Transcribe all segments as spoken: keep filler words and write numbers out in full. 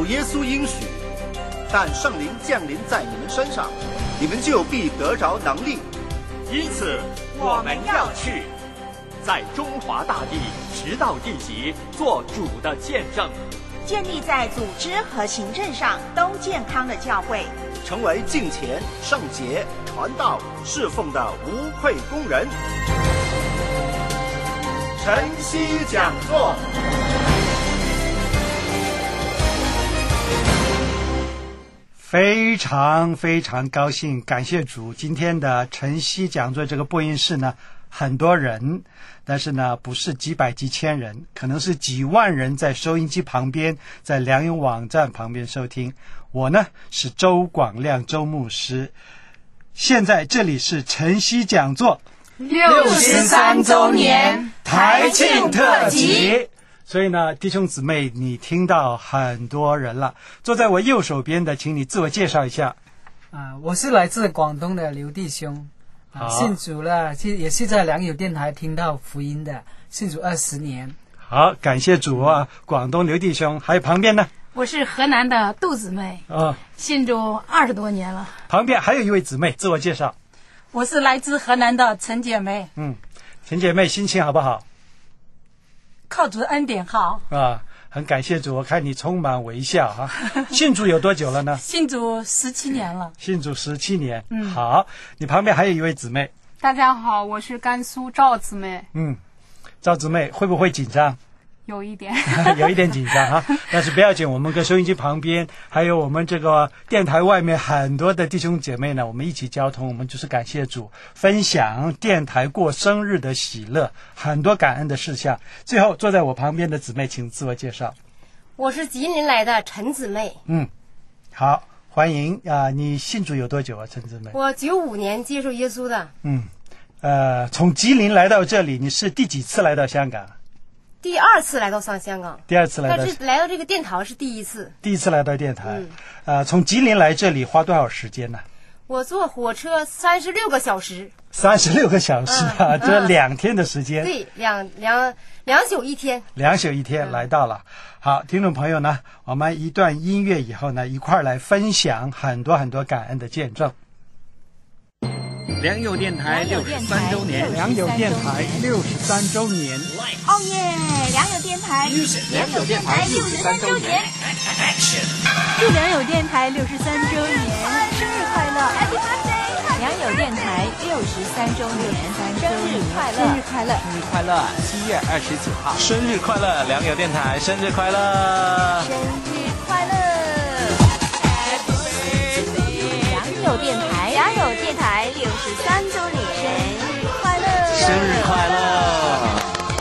耶稣应许，但圣灵降临在你们身上，你们就必得着能力。 因此，我们要去，在中华大地直到地极，做主的见证， 建立在组织和行政上都健康的教会， 成为敬虔、圣洁、传道、侍奉的无愧工人。晨曦讲座。 非常非常高兴，感谢主，今天的晨曦讲座这个播音室呢，很多人，但是呢不是几百几千人，可能是几万人在收音机旁边，在良友网站旁边收听。我呢是周广亮周牧师，现在这里是晨曦讲座六十三周年台庆特辑。 所以呢，弟兄姊妹，你听到很多人了。坐在我右手边的，请你自我介绍一下。 啊，我是来自广东的刘弟兄，啊，信主了，也是在良友电台听到福音的，信主二十年。 好，感谢主啊！广东刘弟兄，还有旁边呢？ 我是河南的杜姊妹， 啊， 信主二十多年了。 旁边还有一位姊妹，自我介绍。 我是来自河南的陈姐妹。 嗯，陈姐妹心情好不好？ 靠主恩典好啊，很感谢主，我看你充满微笑啊。信主有多久了呢？ 信主十七年了。 信主十七年， 嗯， 好，你旁边还有一位姊妹。 大家好，我是甘肃赵姊妹。 嗯，赵姊妹会不会紧张？ 有一点有一点紧张啊，但是不要紧，我们跟收音机旁边还有我们这个电台外面很多的弟兄姐妹呢，我们一起交通，我们就是感谢主，分享电台过生日的喜乐，很多感恩的事项。最后坐在我旁边的姊妹请自我介绍。 我是吉林来的陈姊妹。 嗯，好，欢迎啊、呃！你信主有多久啊，陈姊妹？ 我九五年接受耶稣的。 嗯，呃，从吉林来到这里，你是第几次来到香港？ 第二次来到上香港。 第二次来到， 但是来到这个电台是第一次。 第一次来到电台。 嗯， 呃，从吉林来这里花多少时间呢？ 我坐火车三十六个小时。 三十六个小时啊，嗯、这两天的时间。 对，两两两宿一天。 两宿一天来到了。嗯、好，听众朋友呢，我们一段音乐以后呢，一块儿来分享很多很多感恩的见证。 良友电台六十三周年， 良友电台六十三周年， 哦耶！良友电台， 良友电台六十三周年， 祝良友电台六十三周年生日快乐 ，Happy Birthday！ 良友电台六十三周年， 生日快乐， 生日快乐， 生日快乐！七月二十九号，生日快乐！良友电台生日快乐， 生日快乐 ！Happy Birthday！ 良友电台。 良友电台六十三周年，生日快乐！ 生日快乐！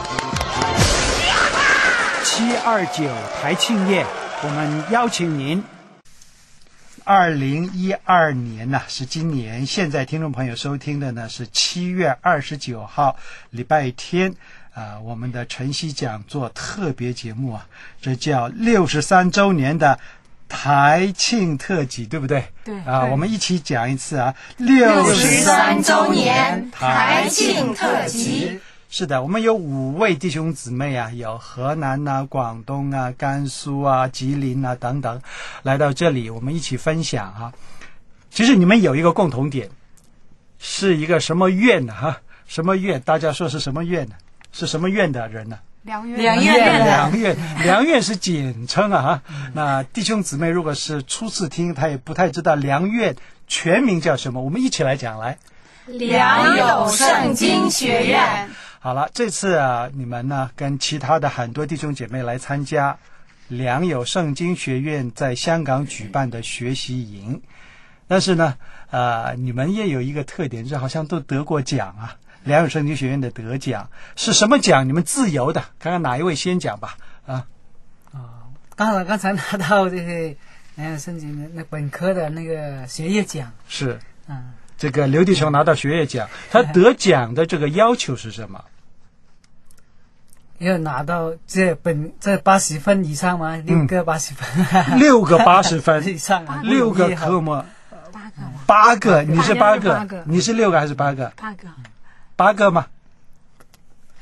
七二九台庆夜，我们邀请您。二零一二年呢、啊、是今年，现在听众朋友收听的呢是七月二十九号礼拜天啊、呃，我们的晨曦讲座特别节目啊，这叫六十三周年的台庆特辑，对不对？ 对啊， 对， 我们一起讲一次啊， 六十三周年台庆特辑。 是的，我们有五位弟兄姊妹啊，有河南啊、广东啊、甘肃啊、吉林啊等等，来到这里，我们一起分享啊。其实你们有一个共同点，是一个什么院呢？哈，什么院？大家说是什么院呢？是什么院的人呢？ 良院， 良院， 良院，良院是简称啊。那弟兄姊妹如果是初次听，他也不太知道良院全名叫什么。我们一起来讲，来， 良友圣经学院。 好了，这次啊，你们呢跟其他的很多弟兄姐妹来参加良友圣经学院在香港举办的学习营，但是呢，呃，你们也有一个特点，就是好像都得过奖啊。良友圣经学院的得奖是什么奖？你们自由的，看看哪一位先讲吧。啊， 啊，刚才刚才拿到这个良友圣经的那本科的那个学业奖。 是， 嗯。 这个刘弟兄拿到学业奖，他得奖的这个要求是什么？ 要拿到这本这八十分以上吗？六个八十分， 嗯、六个八十分以上、啊， 六个科目， 八个， 八个，你是八个， 八个你是六个还是八个？ 八个， 八个吗？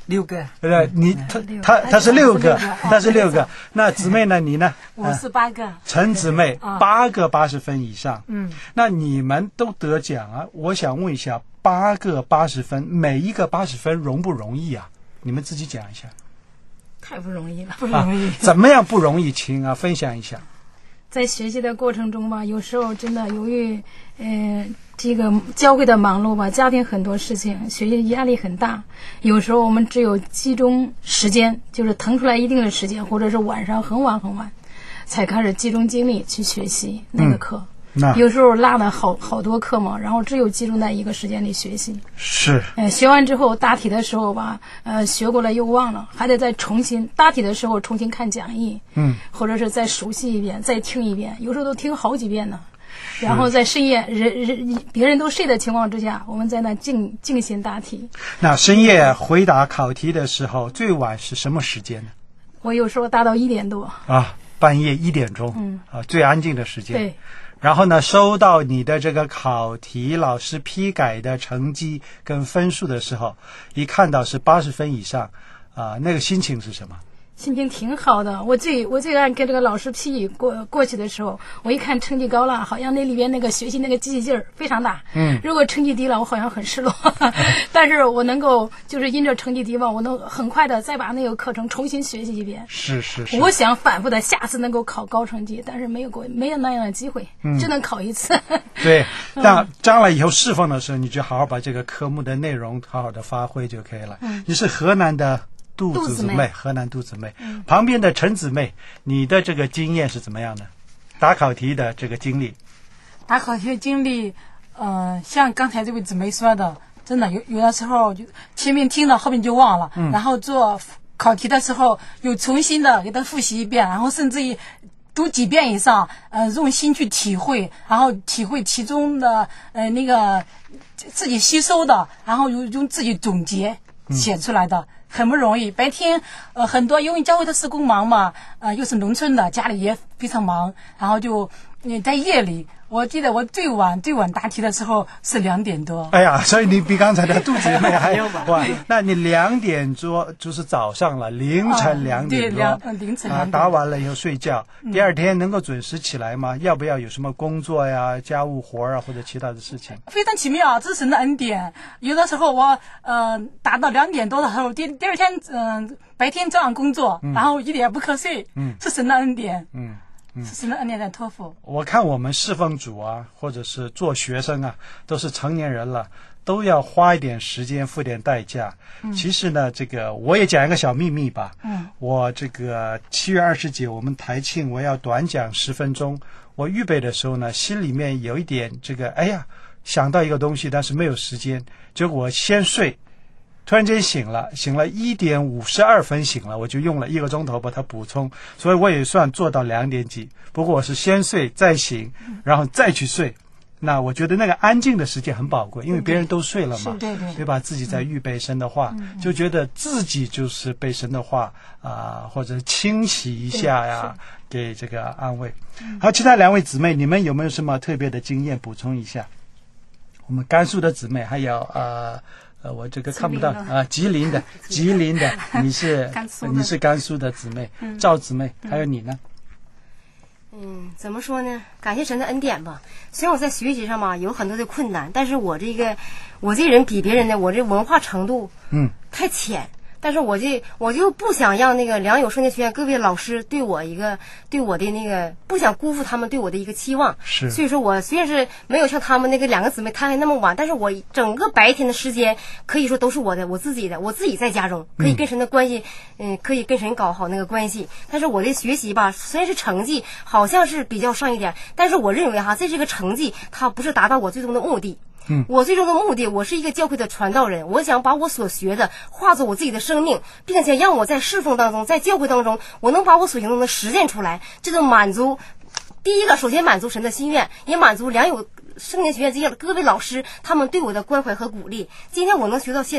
六个。 呃，你他他他是六个，他是六个。那姊妹呢？你呢？ 我是八个。 陈姊妹八个八十分以上。 嗯。 那你们都得奖啊！我想问一下，八个八十分，每一个八十分容不容易啊？你们自己讲一下。 太不容易了，不容易。 啊、怎么样不容易？请啊，分享一下。 在学习的过程中吧，有时候真的由于呃这个教会的忙碌吧，家庭很多事情，学习压力很大。有时候我们只有集中时间，就是腾出来一定的时间，或者是晚上很晚很晚，才开始集中精力去学习那个课。嗯有时候落了好好多课嘛，然后只有集中在一个时间里学习。 是。 呃，学完之后答题的时候吧，呃，学过了又忘了，还得再重新答题的时候重新看讲义， 嗯， 或者是再熟悉一遍，再听一遍，有时候都听好几遍呢。然后在深夜人人别人都睡的情况之下，我们在那静静心答题。 那深夜回答考题的时候，最晚是什么时间呢？ 我有时候答到一点多。 啊，半夜一点钟。 嗯。 啊，最安静的时间。 对。 然后呢，收到你的这个考题老师批改的成绩跟分数的时候，一看到是八十分以上，啊、呃，那个心情是什么？ 心情挺好的。我最我最爱跟这个老师批过过去的时候，我一看成绩高了，好像那里边那个学习那个积极劲儿非常大。 嗯。 如果成绩低了，我好像很失落。但是我能够就是因着成绩低吧，我能很快的再把那个课程重新学习一遍。 是是是。 我想反复的下次能够考高成绩，但是没有过没有那样的机会，嗯、只能考一次。 对，但将来以后释放的时候，你就好好把这个科目的内容好好的发挥就可以了。 嗯。 你是河南的。杜姊妹，河南杜姊妹、嗯，旁边的陈姊妹，你的这个经验是怎么样的？答考题的这个经历， 答考题的经历，呃，像刚才这位姊妹说的，真的有有的时候就前面听了，后面就忘了，嗯、然后做考题的时候又重新的给它复习一遍，然后甚至于读几遍以上，呃，用心去体会，然后体会其中的呃那个自己吸收的，然后用用自己总结写出来的。嗯，很不容易，白天呃很多，因为教会的施工忙嘛，呃又是农村的，家里也非常忙，然后就你在夜里，我记得我最晚最晚答题的时候是两点多。 哎呀，所以你比刚才的杜姊妹还晚。那你两点多就是早上了，凌晨两点多， 啊、对，凌晨两点、 啊、答完了以后睡觉，嗯，第二天能够准时起来吗？要不要有什么工作呀、家务活啊或者其他的事情？ 非常奇妙，这是神的恩典。有的时候我呃答到两点多的时候，第第二天嗯、呃、白天照样工作，嗯，然后一点不瞌睡，嗯，是神的恩典， 嗯。 是神的恩典在托付。 我看我们侍奉主啊，或者是做学生啊，都是成年人了，都要花一点时间，付点代价。嗯、其实呢，这个我也讲一个小秘密吧。 嗯， 我这个七月二十节我们台庆，我要短讲十分钟。我预备的时候呢，心里面有一点这个，哎呀，想到一个东西，但是没有时间，结果我先睡。突然间醒了，醒了一点五十二分醒了，我就用了一个钟头把它补充，所以我也算做到两点几。不过我是先睡再醒，然后再去睡。那我觉得那个安静的时间很宝贵，因为别人都睡了嘛， 对对， 对吧？自己在预备神的话，嗯、就觉得自己就是被神的话啊、呃，或者清洗一下呀，给这个安慰。好，其他两位姊妹，你们有没有什么特别的经验补充一下？我们甘肃的姊妹，还有呃。呃，我这个看不到啊，吉林的，吉林的，你是你是甘肃的姊妹，嗯、赵姊妹，还有你呢？ 嗯，怎么说呢？感谢神的恩典吧。虽然我在学习上嘛有很多的困难，但是我这个我这人比别人的我这文化程度嗯太浅。但是我这我就不想让那个良友圣经学院各位老师对我一个对我的那个不想辜负他们对我的一个期望， 是，所以说我虽然是没有像他们那个两个姊妹摊开那么晚，但是我整个白天的时间可以说都是我的，我自己的，我自己在家中可以跟神的关系，嗯、呃，可以跟神搞好那个关系。但是我的学习吧，虽然是成绩好像是比较上一点，但是我认为哈，在这个成绩它不是达到我最终的目的。 嗯， 我最终的目的，我是一个教会的传道人，我想把我所学的化作我自己的生命，并且让我在侍奉当中，在教会当中，我能把我所行动的实践出来，这就满足第一个，首先满足神的心愿，也满足良友圣经学院这些各位老师他们对我的关怀和鼓励。今天我能学到现在，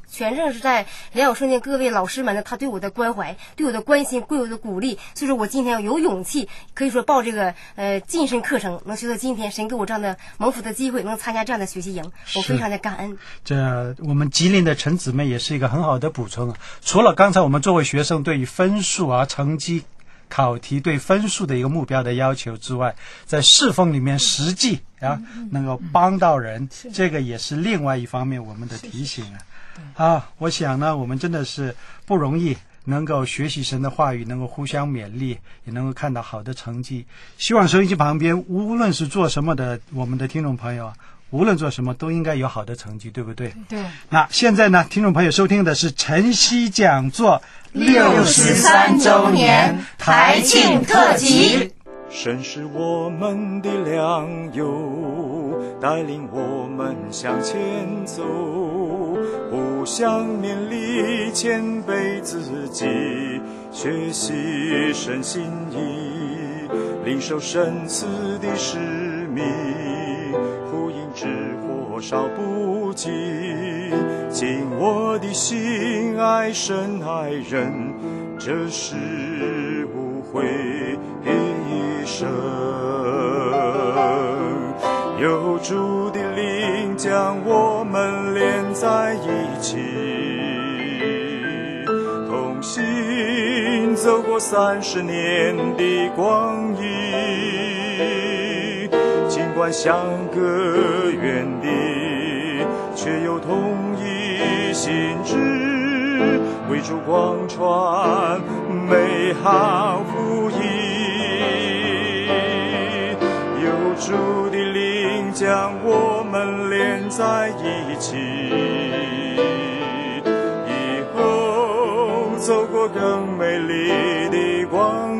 全正是在良友圣经各位老师们呢，他对我的关怀、对我的关心、对我的鼓励，所以说我今天有勇气，可以说报这个呃晋升课程，能学到今天神给我这样的蒙福的机会，能参加这样的学习营，我非常的感恩。 这我们吉林的陈姊妹也是一个很好的补充啊。除了刚才我们作为学生对于分数啊、成绩、考题对分数的一个目标的要求之外，在侍奉里面实际啊能够帮到人，这个也是另外一方面我们的提醒啊。啊，我想呢，我们真的是不容易能够学习神的话语，能够互相勉励，也能够看到好的成绩。希望收音机旁边无论是做什么的我们的听众朋友，无论做什么都应该有好的成绩，对不对？ 对。 那现在呢，听众朋友收听的是晨曦讲座六十三周年台庆特辑。 神是我们的良友，带领我们向前走，互相勉励，谦卑自己，学习神心意，领受神赐的使命，福音之火烧不尽，尽我的心爱神爱人，这是无悔一生。有主的灵将我们连在一起，同行走过三十年的光阴，尽管相隔远地，却又同一心志，为主广传美好福音。有主的灵将我们连在一起，以后走过更美丽的光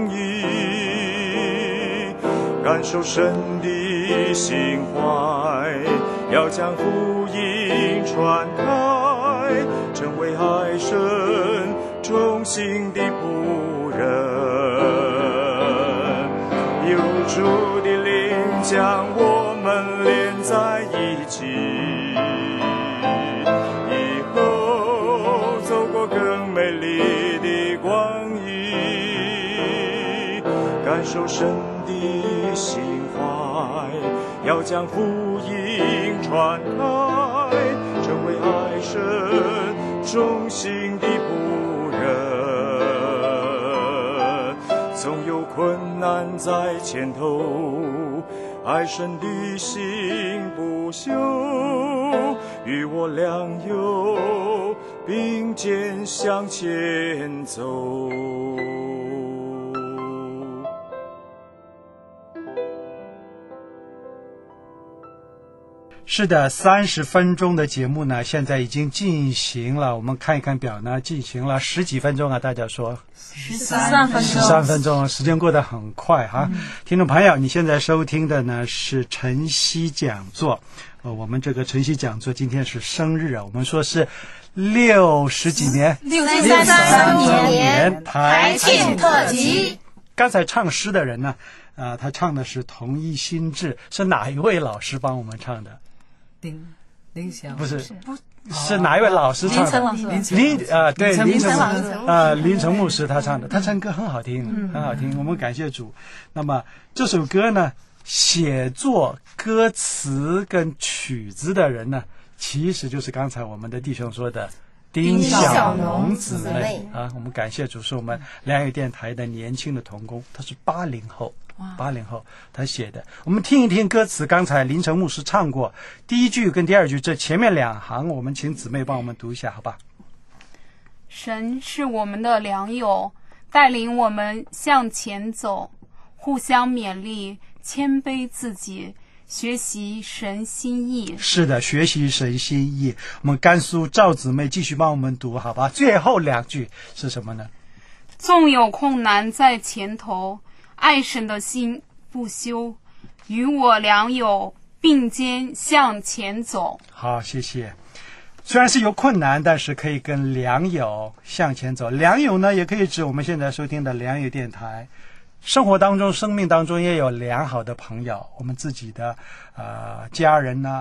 阴，感受神的心怀，要将福音传开，成为爱神忠心的仆人。有主的灵将我们连在一起，以后走过更美丽的光阴，感受神的心怀，要将福音传开，成为爱神忠心的仆人。总有困难在前头，爱神的心不休，与我良友并肩向前走。 是的，三十分钟的节目呢，现在已经进行了。我们看一看表呢，进行了十几分钟啊，大家说十三分钟， 十三分钟，时间过得很快哈、嗯。听众朋友，你现在收听的呢是晨曦讲座，呃，我们这个晨曦讲座今天是生日啊，我们说是六十几年， 六十三年台庆特辑。 刚才唱诗的人呢，啊、呃，他唱的是同一心志，是哪一位老师帮我们唱的？ 林林晓不是不是哪一位老师唱的？ 林林啊，对，林晨啊，林晨牧师他唱的，他唱歌很好听，嗯、很好听。我们感谢主。那么这首歌呢，写作歌词跟曲子的人呢，其实就是刚才我们的弟兄说的丁小农姊妹啊。我们感谢主，是我们良友电台的年轻的同工，他是八零后。八零后他写的，我们听一听歌词。刚才林晨牧师唱过第一句跟第二句，这前面两行我们请姊妹帮我们读一下，好吧？ 神是我们的良友，带领我们向前走，互相勉励，谦卑自己，学习神心意。是的，学习神心意。我们甘肃赵姊妹继续帮我们读，好吧？最后两句是什么呢？ 纵有困难在前头，爱神的心不休，与我良友并肩向前走。 好，谢谢。虽然是有困难，但是可以跟良友向前走。良友呢，也可以指我们现在收听的良友电台。生活当中、生命当中也有良好的朋友，我们自己的呃家人呐、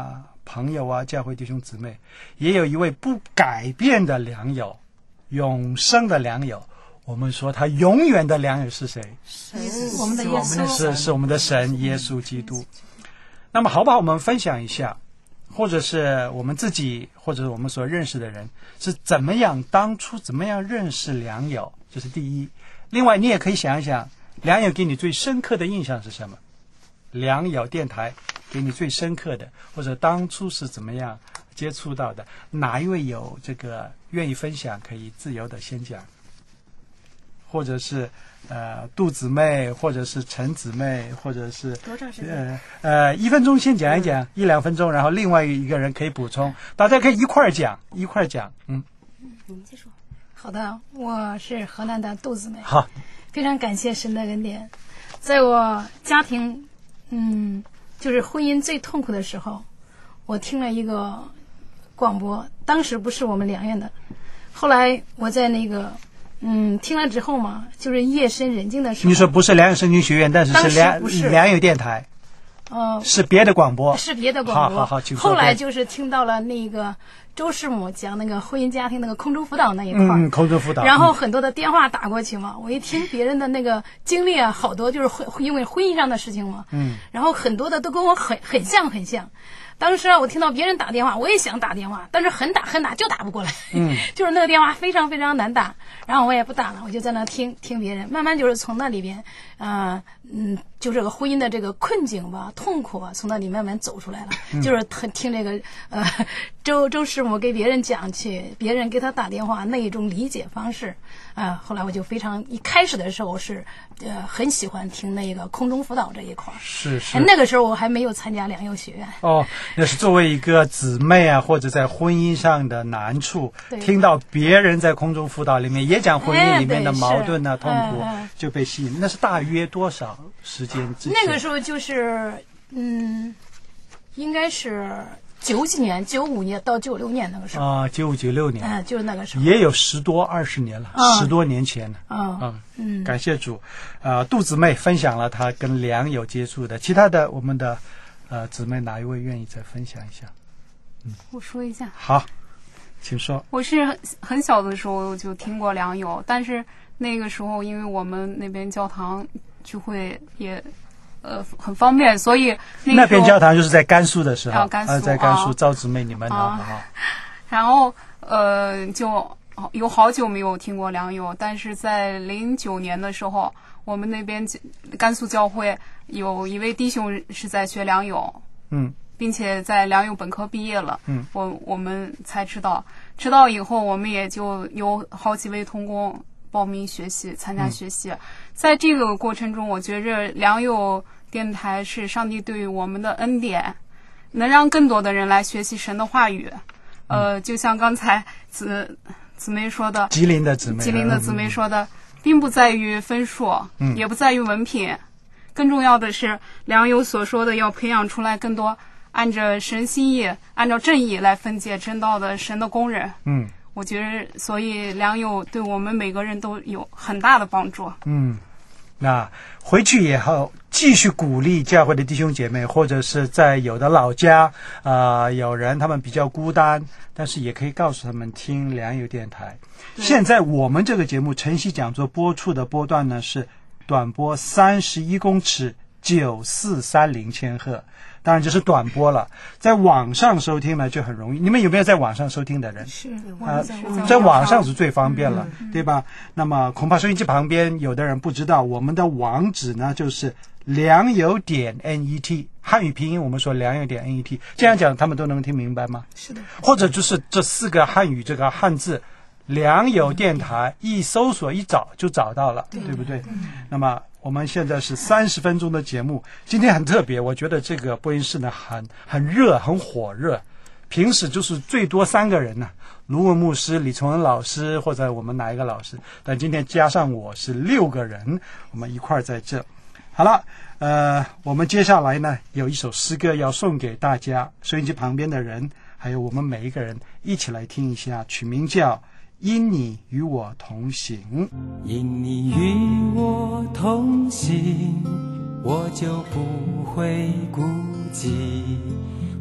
朋友啊，教会弟兄姊妹，也有一位不改变的良友，永生的良友。我们说他永远的良友是谁？ 我们的耶稣， 是是我们的神耶稣基督。那么好吧，我们分享一下，或者是我们自己，或者是我们所认识的人是怎么样，当初怎么样认识良友，这是第一。另外，你也可以想一想，良友给你最深刻的印象是什么？良友电台给你最深刻的，或者当初是怎么样接触到的？哪一位有这个愿意分享，可以自由的先讲。或者是呃杜姊妹，或者是陈姊妹，或者是多长时间？ 呃呃一分钟先讲一讲，嗯、一两分钟，然后另外一个人可以补充，大家可以一块儿讲，一块儿讲，嗯。 嗯，你们先说。 好的，我是河南的杜姊妹。 好， 非常感谢神的恩典，在我家庭，嗯，就是婚姻最痛苦的时候，我听了一个广播，当时不是我们良院的，后来我在那个。嗯，听了之后嘛，就是夜深人静的时候。你说不是良友圣经学院，但是是良良友电台， 呃， 是别的广播， 是别的广播。 好好好，请说。 后来就是听到了那个周师母讲那个婚姻家庭那个空中辅导那一块， 嗯，空中辅导。 然后很多的电话打过去嘛，我一听别人的那个经历啊，好多就是婚因为婚姻上的事情嘛，嗯，然后很多的都跟我很很像很像。当时啊，我听到别人打电话，我也想打电话，但是很打很打就打不过来，嗯，就是那个电话非常非常难打，然后我也不打了，我就在那听听别人，慢慢就是从那里边，啊、呃，嗯，就这个婚姻的这个困境吧、痛苦吧，从那里慢慢走出来了，嗯、就是听听这个呃周周师母给别人讲去，别人给他打电话那一种理解方式，啊、呃，后来我就非常一开始的时候是呃很喜欢听那个空中辅导这一块， 是是， 那个时候我还没有参加良友学院哦。那是作为一个姊妹啊，或者在婚姻上的难处，听到别人在空中辅导里面也讲婚姻里面的矛盾啊、痛苦， 哎、 就被吸引。那是大约多少时间之前？ 那个时候就是嗯，应该是九几年、九五年到九六年那个时候啊，九五九六年， 哎、呃，就是那个时候， 也有十多二十年了， 嗯、 十多年前了。 嗯嗯嗯，感谢主，啊、呃，杜姊妹分享了她跟良友接触的，其他的我们的。呃，姊妹哪一位愿意再分享一下？ 嗯，我说一下。 好，请说。 我是很很小的时候就听过良友，但是那个时候因为我们那边教堂聚会也呃很方便，所以 那, 那边教堂就是在甘肃的时候， 啊，甘肃、 呃、在甘肃赵姊妹你们的、 啊啊、然后呃就有好久没有听过良友，但是在零九年的时候。我们那边甘肃教会有一位弟兄是在学良友，嗯，并且在良友本科毕业了，嗯，我我们才知道，知道以后我们也就有好几位同工报名学习，参加学习。嗯、在这个过程中，我觉着良友电台是上帝对于我们的恩典，能让更多的人来学习神的话语。嗯、呃，就像刚才姊姊妹说的， 吉林的姊妹， 吉林的姊妹说的。嗯并不在于分数，嗯，也不在于文凭，更重要的是良友所说的要培养出来更多按着神心意、按照正义来分解真道的神的工人。嗯，我觉得，所以良友对我们每个人都有很大的帮助。 嗯，那回去以后继续鼓励教会的弟兄姐妹，或者是在有的老家啊、呃，有人他们比较孤单，但是也可以告诉他们听良友电台。现在我们这个节目晨曦讲座播出的波段呢是短波三十一公尺九四三零千赫，当然这是短波了。在网上收听呢就很容易，你们有没有在网上收听的人？ 是啊、呃，在网上是最方便了，嗯、对吧？那么恐怕收音机旁边有的人不知道，我们的网址呢就是良友点 net， 汉语拼音我们说良友点 net， 这样讲他们都能听明白吗？ 是的。 或者就是这四个汉语这个汉字。良友电台一搜索一找就找到了，对, 对不对？嗯、那么我们现在是三十分钟的节目，今天很特别，我觉得这个播音室呢很很热，很火热。平时就是最多三个人呢、啊，卢文牧师、李崇恩老师或者我们哪一个老师，但今天加上我是六个人，我们一块儿在这。好了，呃，我们接下来呢有一首诗歌要送给大家，收音机旁边的人，还有我们每一个人一起来听一下，取名叫。因你与我同行， 因你与我同行，我就不会孤寂。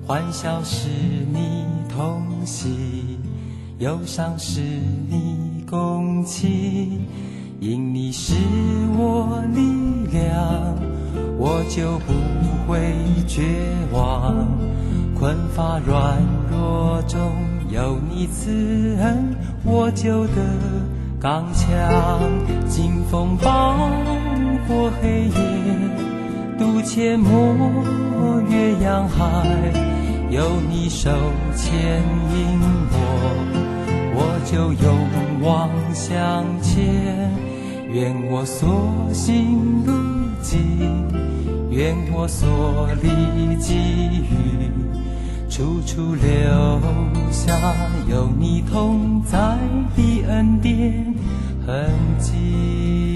欢笑是你同喜，忧伤是你共情，因你是我力量，我就不会绝望。困乏软弱中有你慈恩，我就得刚强。经风暴过黑夜，渡阡陌越洋海，有你手牵引我，我就勇往向前。愿我所行路径，愿我所历际遇，处处留下有你同在的恩典痕迹。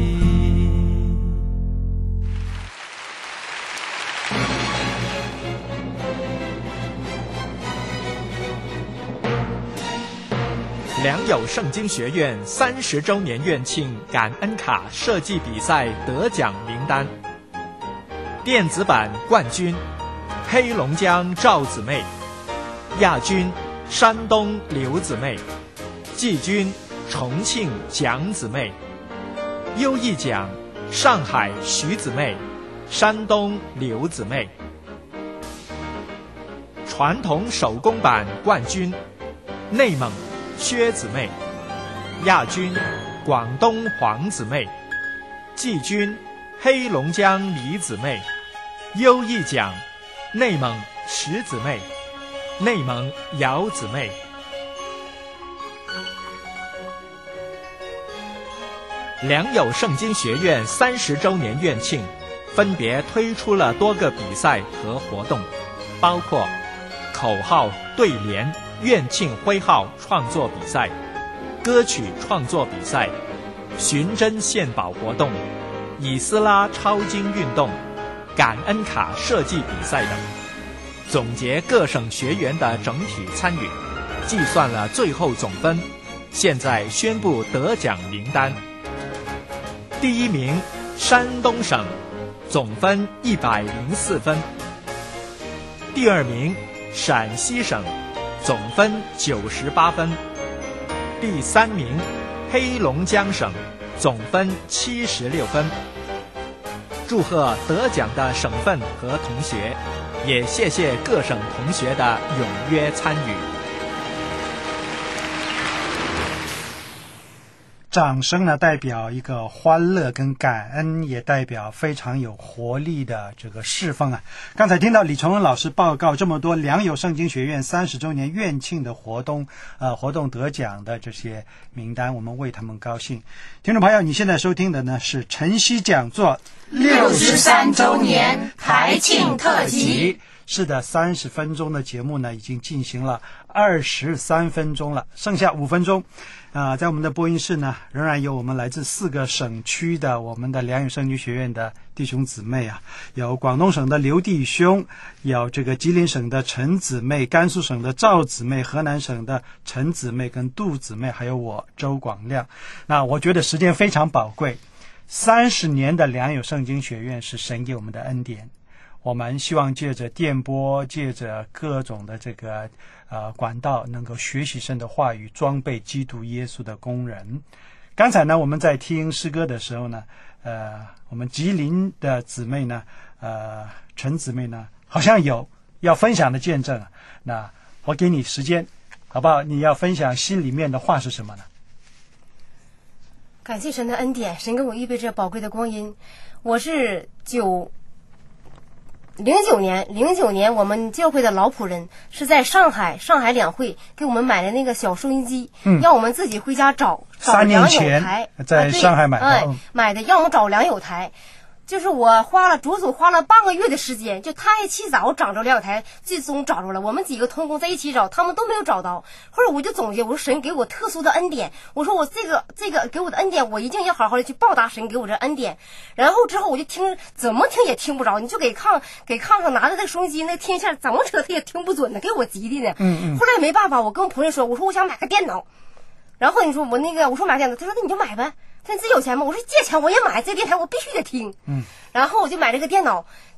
良友圣经学院三十周年院庆感恩卡设计比赛得奖名单：电子版冠军黑龙江赵姊妹，亚军山东刘姊妹，季军重庆蒋姊妹，优异奖上海徐姊妹，山东刘姊妹。传统手工版冠军内蒙薛姊妹，亚军广东黄姊妹，季军黑龙江李姊妹，优异奖内蒙石姊妹，内蒙姚姊妹。良友圣经学院三十周年院庆，分别推出了多个比赛和活动，包括口号对联、院庆徽号创作比赛、歌曲创作比赛、寻真献宝活动、以斯拉抄经运动、感恩卡设计比赛等。总结各省学员的整体参与，计算了最后总分，现在宣布得奖名单。第一名山东省，总分一百零四分。第二名陕西省，总分九十八分。第三名黑龙江省，总分七十六分。祝贺得奖的省份和同学，也谢谢各省同学的踊跃参与。 掌声呢，代表一个欢乐跟感恩，也代表非常有活力的这个侍奉啊。刚才听到李崇文老师报告这么多良友圣经学院三十周年院庆的活动，呃，活动得奖的这些名单，我们为他们高兴。听众朋友，你现在收听的呢是晨曦讲座六十三周年台庆特辑。 是的，三十分钟的节目呢，已经进行了二十三分钟了，剩下五分钟。啊、呃，在我们的播音室呢，仍然有我们来自四个省区的我们的良友圣经学院的弟兄姊妹啊，有广东省的刘弟兄，有这个吉林省的陈姊妹，甘肃省的赵姊妹，河南省的陈姊妹跟杜姊妹，还有我周广亮。那我觉得时间非常宝贵，三十年的良友圣经学院是神给我们的恩典。我们希望借着电波，借着各种的这个呃管道，能够学习神的话语，装备基督耶稣的工人。刚才呢，我们在听诗歌的时候呢，呃，我们吉林的姊妹呢，呃，陈姊妹呢，好像有要分享的见证。那我给你时间，好不好？你要分享心里面的话是什么呢？ 感谢神的恩典，神给我预备这宝贵的光阴。我是九。零九年，零九年，我们教会的老仆人是在上海，上海两会给我们买的那个小收音机，嗯，让我们自己回家找找良友台， 在上海买的， 哎、嗯，买的，让我们找良友台。就是我花了足足花了半个月的时间，就他一起找找着良友台，最终找着了。我们几个同工在一起找，他们都没有找到。后来我就总结，我说神给我特殊的恩典，我说我这个这个给我的恩典，我一定要好好的去报答神给我这恩典。然后之后我就听，怎么听也听不着，你就给炕给炕上拿着那收音机，那听线怎么扯他也听不准呢，给我急的呢。嗯嗯。后来没办法，我跟我朋友说，我说我想买个电脑。然后你说我那个，我说买电脑，他说那你就买呗。他自己有钱吗？我说借钱我也买，这电台我必须得听。嗯，然后我就买了个电脑，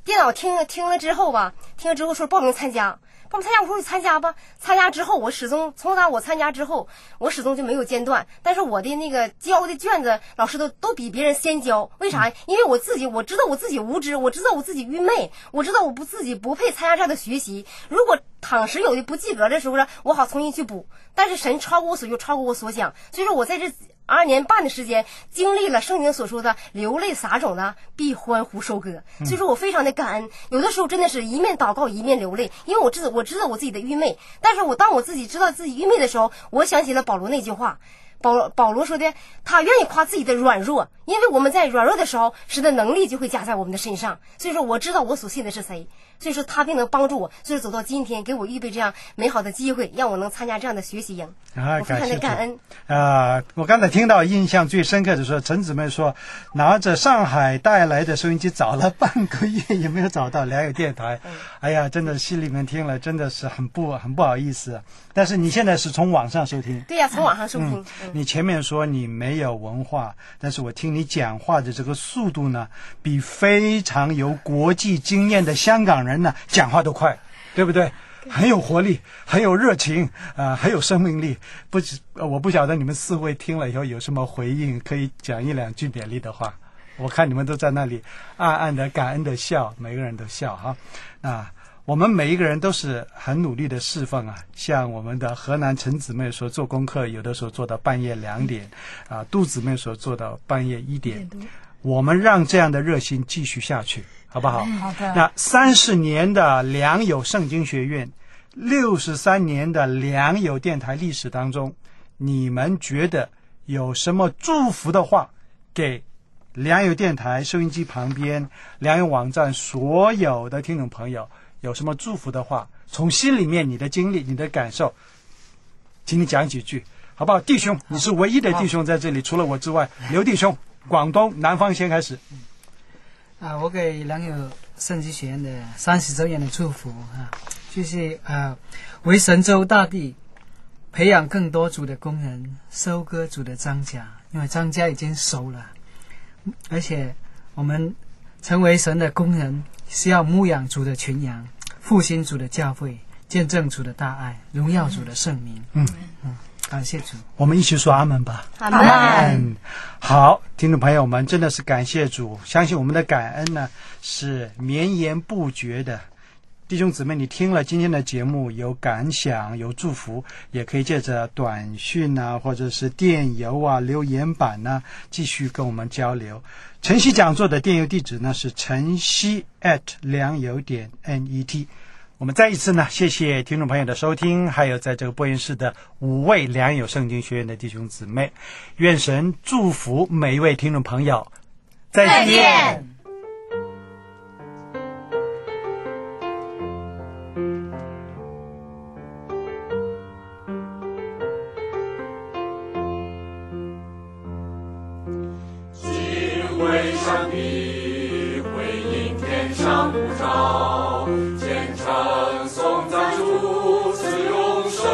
电脑听了听了之后吧，听了之后说报名参加。报名参加，我说你参加吧。参加之后，我始终从打我参加之后，我始终就没有间断。但是我的那个交的卷子，老师都都比别人先交。为啥？因为我自己我知道我自己无知，我知道我自己愚昧，我知道我不自己不配参加这样的学习。如果倘时有的不及格的时候呢，我好重新去补。但是神超过我所求，超过我所想。所以说我在这二年半的时间，经历了圣经所说的流泪撒种的必欢呼收割。所以说我非常的感恩。有的时候真的是一面祷告一面流泪，因为我知道我知道我自己的愚昧。但是我当我自己知道自己愚昧的时候，我想起了保罗那句话。保保罗说的，他愿意夸自己的软弱，因为我们在软弱的时候，神的能力就会加在我们的身上。所以说我知道我所信的是谁，所以说他并能帮助我，所以走到今天，给我预备这样美好的机会，让我能参加这样的学习营。 啊， 我非常的感恩。 啊、呃，我刚才听到印象最深刻的说，陈姊妹说拿着上海带来的收音机找了半个月也没有找到良友电台。嗯、哎呀，真的心里面听了真的是很不很不好意思。但是你现在是从网上收听？ 对呀、啊，从网上收听。 嗯嗯、你前面说你没有文化，但是我听你讲话的这个速度呢，比非常有国际经验的香港人呢讲话都快，对不对？很有活力，很有热情，啊、呃，很有生命力。不，我不晓得你们四位听了以后有什么回应，可以讲一两句勉励的话。我看你们都在那里暗暗的感恩的笑，每个人都笑哈。啊，我们每一个人都是很努力的侍奉啊，像我们的河南陈姊妹所做功课，有的时候做到半夜两点，啊，杜姊妹所做到半夜一点。我们让这样的热心继续下去。好不好？ 好的。 那三十年的良友圣经学院，六十三年的良友电台历史当中，你们觉得有什么祝福的话给良友电台收音机旁边、良友网站所有的听众朋友？有什么祝福的话，从心里面你的经历、你的感受，请你讲几句，好不好？弟兄，你是唯一的弟兄在这里，除了我之外，刘弟兄，广东南方先开始。 啊，我给良友圣经学院的三十周年的祝福啊，就是啊，为神州大地培养更多主的工人，收割主的庄稼，因为庄稼已经熟了，而且我们成为神的工人，是要牧养主的群羊，复兴主的教会，见证主的大爱，荣耀主的圣名。嗯嗯。感谢主， 我们一起说阿门吧。 阿门。 好，听众朋友们，真的是感谢主，相信我们的感恩呢是绵延不绝的。弟兄姊妹，你听了今天的节目有感想有祝福，也可以借着短讯啊，或者是电邮啊、留言板呢、啊，继续跟我们交流。晨曦讲座的电邮地址呢是晨曦 at 良友点 net。我们再一次呢，谢谢听众朋友的收听，还有在这个播音室的五位良友圣经学院的弟兄姊妹，愿神祝福每一位听众朋友，再见。 再见。 敬畏上帝，回应天上呼召，虔诚颂赞主赐永生，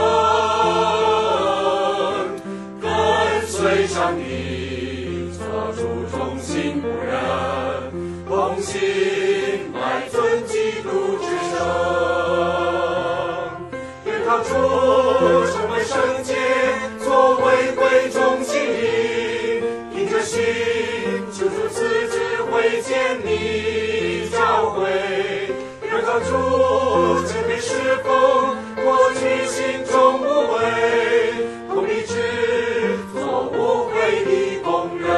跟随上帝，做主忠心仆人，同心来遵基督之声，愿他主成为圣洁，作为贵重心灵，凭着心求主赐智慧建立教会，让他主谦卑侍奉，过去心中无畏，同立志做无愧的工人，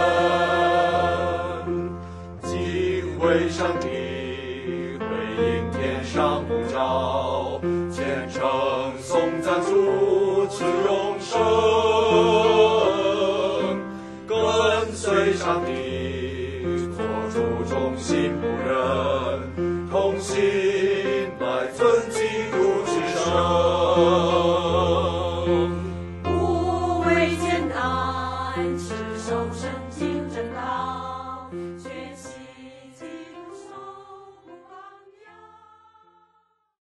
敬畏上帝，回应天上呼召，虔诚颂赞主赐永生，跟随上帝，做主忠心仆人，同心来遵基督之声。 不畏艰难，持守圣经正道。